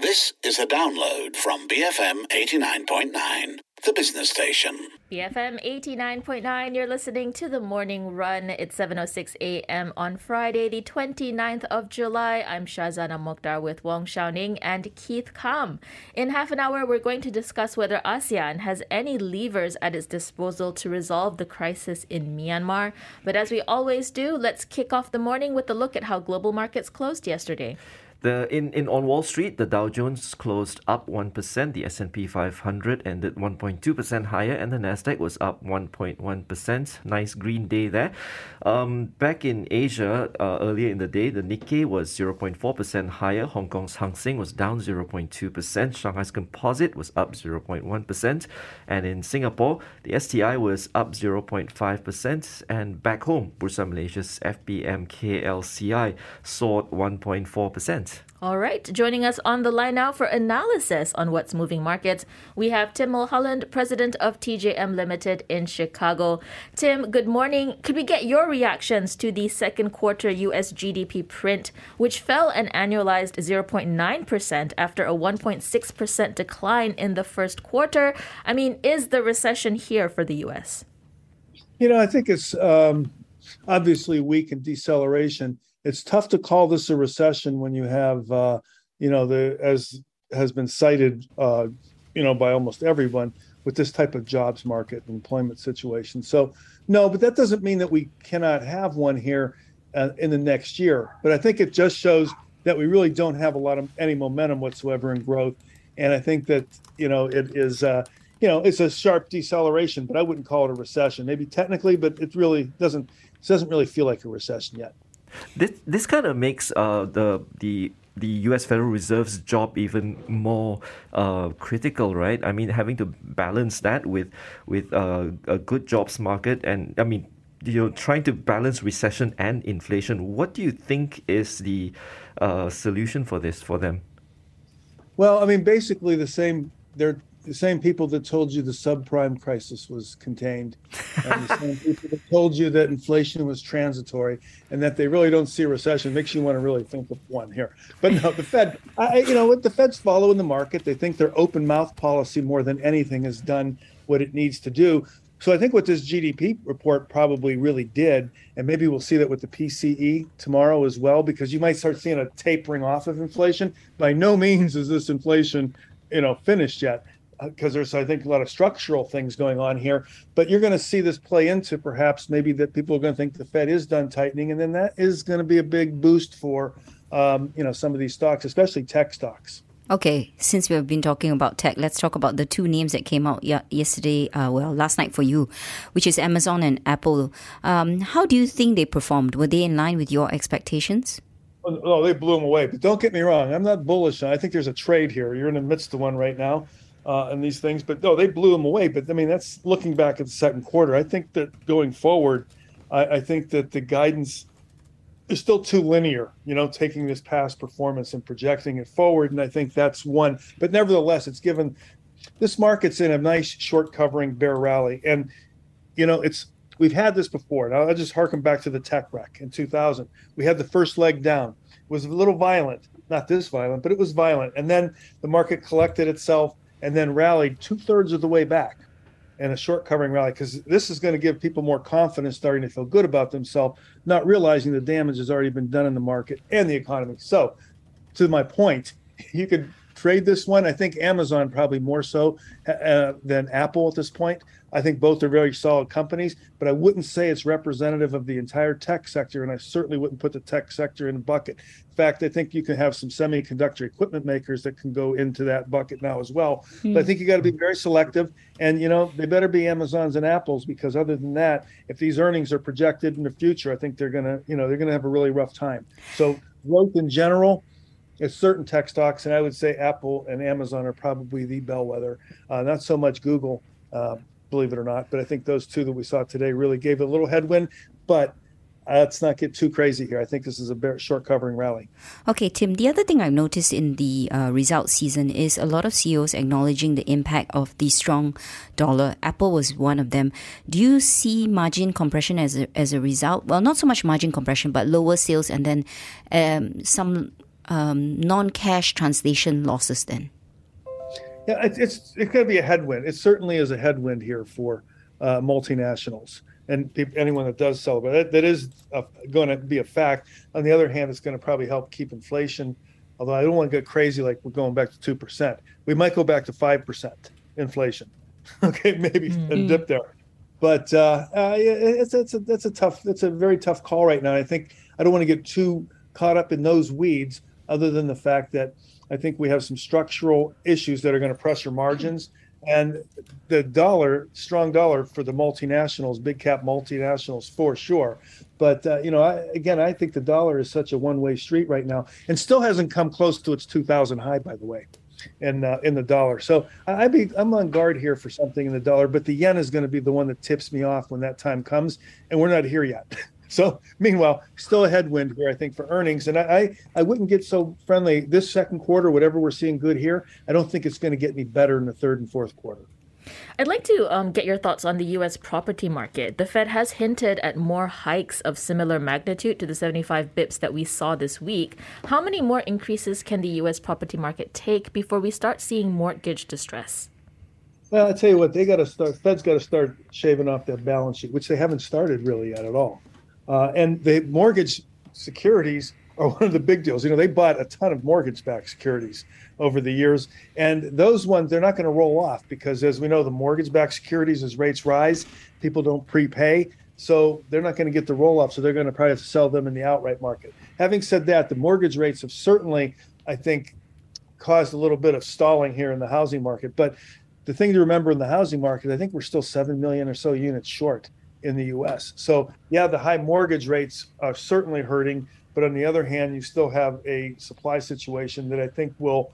This is a download from BFM 89.9, the business station. BFM 89.9, you're listening to The Morning Run. It's 7:06 a.m. on Friday, the 29th of July. I'm Shazana Mokhtar with Wong Xiaoning and Keith Kam. In half an hour, we're going to discuss whether ASEAN has any levers at its disposal to resolve the crisis in Myanmar. But as we always do, let's kick off the morning with a look at how global markets closed yesterday. On Wall Street, the Dow Jones closed up 1%, the S&P 500 ended 1.2% higher, and the Nasdaq was up 1.1%. Nice green day there. Back in Asia, earlier in the day, the Nikkei was 0.4% higher. Hong Kong's Hang Seng was down 0.2%. Shanghai's Composite was up 0.1%. And in Singapore, the STI was up 0.5%. And back home, Bursa Malaysia's FBM-KLCI soared 1.4%. All right, joining us on the line now for analysis on what's moving markets, we have Tim Mulholland, president of TJM Limited in Chicago. Tim, good morning. Could we get your reactions to the second quarter US GDP print, which fell an annualized 0.9% after a 1.6% decline in the first quarter? I mean, is the recession here for the US? I think it's obviously weak in deceleration. It's tough to call this a recession when you have, as has been cited, by almost everyone with this type of jobs market and employment situation. So, no, but that doesn't mean that we cannot have one here in the next year. But I think it just shows that we really don't have any momentum whatsoever in growth. And I think that, it is, it's a sharp deceleration, but I wouldn't call it a recession. Maybe technically, but it really doesn't really feel like a recession yet. This kind of makes the U.S. Federal Reserve's job even more critical, right? I mean, having to balance that with a good jobs market, and I mean, trying to balance recession and inflation. What do you think is the solution for this for them? Well, I mean, basically they're the same people that told you the subprime crisis was contained, and the same people that told you that inflation was transitory, and that they really don't see a recession. Makes you want to really think of one here. But no, the Fed, the Fed's following the market. They think their open mouth policy more than anything has done what it needs to do. So I think what this GDP report probably really did, and maybe we'll see that with the PCE tomorrow as well, because you might start seeing a tapering off of inflation. By no means is this inflation, finished yet, because there's, I think, a lot of structural things going on here. But you're going to see this play into perhaps maybe that people are going to think the Fed is done tightening, and then that is going to be a big boost for, some of these stocks, especially tech stocks. Okay, since we've been talking about tech, let's talk about the two names that came out yesterday, last night for you, which is Amazon and Apple. How do you think they performed? Were they in line with your expectations? Oh, they blew them away. But don't get me wrong, I'm not bullish. I think there's a trade here. You're in the midst of one right now. And these things, but no, they blew them away. But I mean, that's looking back at the second quarter. I think that going forward, I think that the guidance is still too linear, taking this past performance and projecting it forward. And I think that's one. But nevertheless, it's given this market's in a nice short covering bear rally. And, we've had this before. Now, I'll just harken back to the tech wreck in 2000. We had the first leg down. It was a little violent, not this violent, but it was violent. And then the market collected itself and then rallied 2/3 of the way back in a short covering rally, because this is going to give people more confidence, starting to feel good about themselves, not realizing the damage has already been done in the market and the economy. So to my point, you could trade this one. I think Amazon probably more so than Apple at this point. I think both are very solid companies, but I wouldn't say it's representative of the entire tech sector, and I certainly wouldn't put the tech sector in a bucket. In fact, I think you can have some semiconductor equipment makers that can go into that bucket now as well. But I think you got to be very selective, and they better be Amazons and Apples, because other than that, if these earnings are projected in the future, I think they're gonna have a really rough time. So growth in general, it's certain tech stocks, and I would say Apple and Amazon are probably the bellwether. Not so much Google, believe it or not, but I think those two that we saw today really gave it a little headwind. But let's not get too crazy here. I think this is a short covering rally. Okay, Tim, the other thing I've noticed in the results season is a lot of CEOs acknowledging the impact of the strong dollar. Apple was one of them. Do you see margin compression as a result? Well, not so much margin compression, but lower sales and then some non-cash translation losses then? Yeah, it's going to be a headwind. It certainly is a headwind here for multinationals and anyone that does sell. But that is going to be a fact. On the other hand, it's going to probably help keep inflation. Although I don't want to get crazy like we're going back to 2%. We might go back to 5% inflation. Okay, maybe a dip there. But it's a very tough call right now. I think I don't want to get too caught up in those weeds, other than the fact that I think we have some structural issues that are going to pressure margins, and the strong dollar for the multinationals, big cap multinationals for sure. But I think the dollar is such a one-way street right now, and still hasn't come close to its 2000 high, by the way, in the dollar. So I'm on guard here for something in the dollar, but the yen is going to be the one that tips me off when that time comes, and we're not here yet. So meanwhile, still a headwind here, I think, for earnings. And I wouldn't get so friendly this second quarter, whatever we're seeing good here. I don't think it's going to get any better in the third and fourth quarter. I'd like to get your thoughts on the U.S. property market. The Fed has hinted at more hikes of similar magnitude to the 75 bips that we saw this week. How many more increases can the U.S. property market take before we start seeing mortgage distress? Well, I tell you what, Fed's got to start shaving off that balance sheet, which they haven't started really yet at all. And the mortgage securities are one of the big deals. They bought a ton of mortgage-backed securities over the years. And those ones, they're not going to roll off because, as we know, the mortgage-backed securities, as rates rise, people don't prepay. So they're not going to get the roll-off. So they're going to probably have to sell them in the outright market. Having said that, the mortgage rates have certainly, I think, caused a little bit of stalling here in the housing market. But the thing to remember in the housing market, I think we're still 7 million or so units short in the U.S. So, yeah, the high mortgage rates are certainly hurting. But on the other hand, you still have a supply situation that I think will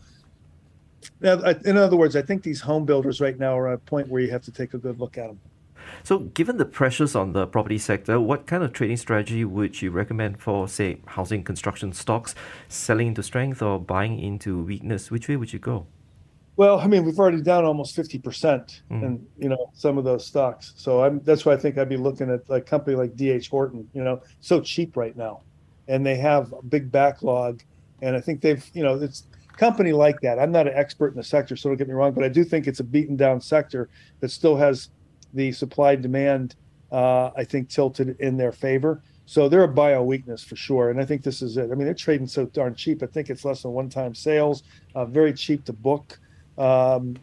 – in other words, I think these home builders right now are at a point where you have to take a good look at them. So given the pressures on the property sector, what kind of trading strategy would you recommend for, say, housing construction stocks, selling into strength or buying into weakness? Which way would you go? Well, I mean, we've already down almost 50% in, some of those stocks. So that's why I think I'd be looking at a company like D.H. Horton, so cheap right now. And they have a big backlog. And I think they've, it's a company like that. I'm not an expert in the sector, so don't get me wrong, but I do think it's a beaten down sector that still has the supply demand, I think, tilted in their favor. So they're a bio weakness for sure. And I think this is it. I mean, they're trading so darn cheap. I think it's less than one-time sales, very cheap to book. And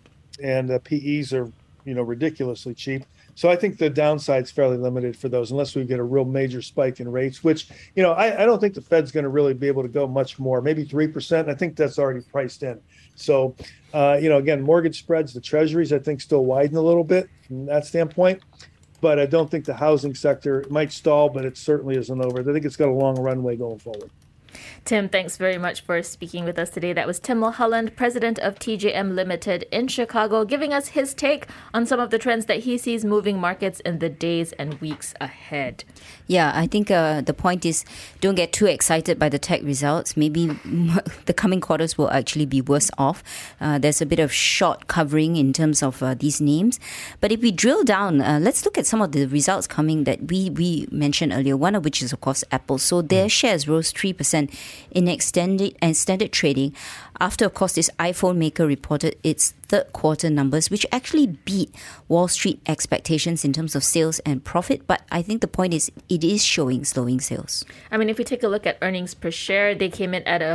PEs are, ridiculously cheap. So I think the downside's fairly limited for those, unless we get a real major spike in rates, which, I don't think the Fed's going to really be able to go much more, maybe 3%. And I think that's already priced in. So, again, mortgage spreads, the treasuries, I think still widen a little bit from that standpoint. But I don't think the housing sector might stall, but it certainly isn't over. I think it's got a long runway going forward. Tim, thanks very much for speaking with us today. That was Tim Mulholland, president of TJM Limited in Chicago, giving us his take on some of the trends that he sees moving markets in the days and weeks ahead. Yeah, I think the point is don't get too excited by the tech results. Maybe the coming quarters will actually be worse off. There's a bit of short covering in terms of these names. But if we drill down, let's look at some of the results coming that we mentioned earlier, one of which is, of course, Apple. So their shares rose 3% in extended trading after, of course, this iPhone maker reported its third quarter numbers, which actually beat Wall Street expectations in terms of sales and profit. But I think the point is it is showing slowing sales. I mean, if we take a look at earnings per share, they came in at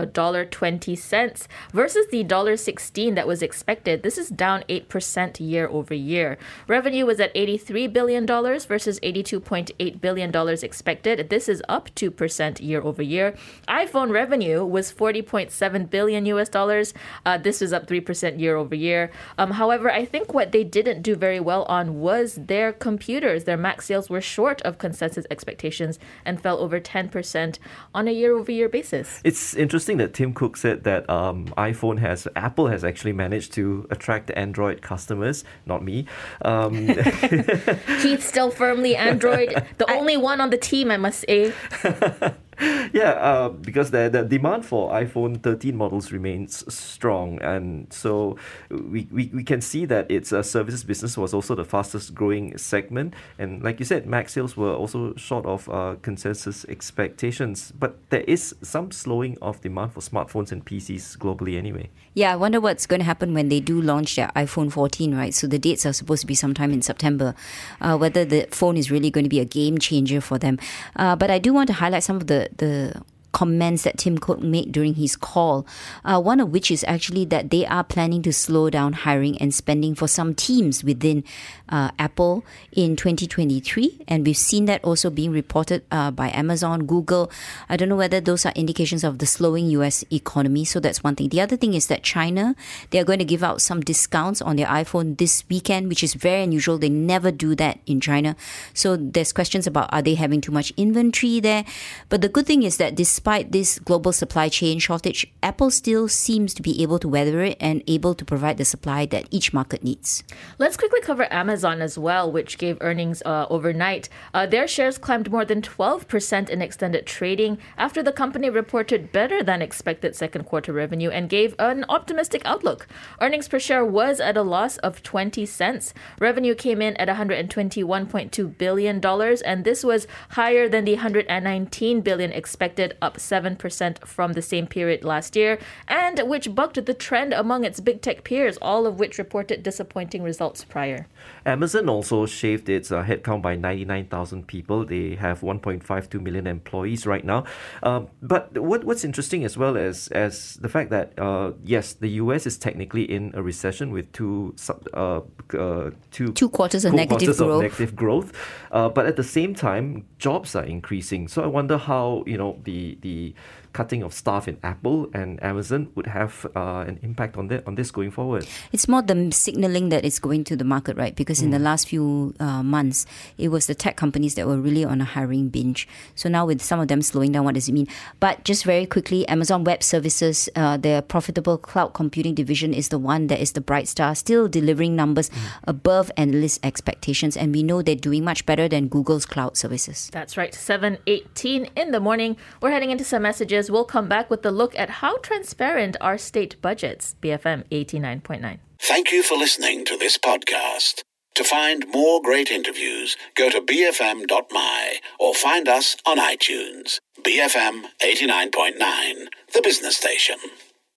$1.20 versus the $1.16 that was expected. This is down 8% year over year. Revenue was at $83 billion versus $82.8 billion expected. This is up 2% year over year. iPhone revenue was $40.7 billion US. This was up 3% year over year. However, I think what they didn't do very well on was their computers. Their Mac sales were short of consensus expectations and fell over 10% on a year-over-year basis. It's interesting that Tim Cook said that Apple has actually managed to attract Android customers, not me. Keith's still firmly Android, the only one on the team, I must say. Yeah, because the demand for iPhone 13 models remains strong, and so we can see that its services business was also the fastest growing segment, and like you said, Mac sales were also short of consensus expectations, but there is some slowing of demand for smartphones and PCs globally anyway. Yeah, I wonder what's going to happen when they do launch their iPhone 14, right? So the dates are supposed to be sometime in September. Whether the phone is really going to be a game changer for them. But I do want to highlight some of the comments that Tim Cook made during his call, one of which is actually that they are planning to slow down hiring and spending for some teams within Apple in 2023. And we've seen that also being reported by Amazon, Google. I don't know whether those are indications of the slowing US economy. So that's one thing. The other thing is that China, they are going to give out some discounts on their iPhone this weekend, which is very unusual. They never do that in China. So there's questions about, are they having too much inventory there? But the good thing is that despite this global supply chain shortage, Apple still seems to be able to weather it and able to provide the supply that each market needs. Let's quickly cover Amazon as well, which gave earnings overnight. Their shares climbed more than 12% in extended trading after the company reported better than expected second quarter revenue and gave an optimistic outlook. Earnings per share was at a loss of 20 cents. Revenue came in at $121.2 billion, and this was higher than the $119 billion expected, up 7% from the same period last year, and which bucked the trend among its big tech peers, all of which reported disappointing results prior. Amazon also shaved its headcount by 99,000 people. They have 1.52 million employees right now. But what's interesting as well as the fact that, yes, the US is technically in a recession with two quarters of negative growth. But at the same time, jobs are increasing. So I wonder how, the cutting of staff in Apple and Amazon would have an impact on this going forward. It's more the signaling that it's going to the market, right? Because in the last few months, it was the tech companies that were really on a hiring binge. So now with some of them slowing down, what does it mean? But just very quickly, Amazon Web Services, their profitable cloud computing division is the one that is the bright star, still delivering numbers above analyst expectations. And we know they're doing much better than Google's cloud services. That's right, 7:18 in the morning. We're heading into some messages. We'll come back with a look at how transparent are state budgets. BFM 89.9. Thank you for listening to this podcast. To find more great interviews, go to bfm.my or find us on iTunes. BFM 89.9, the business station.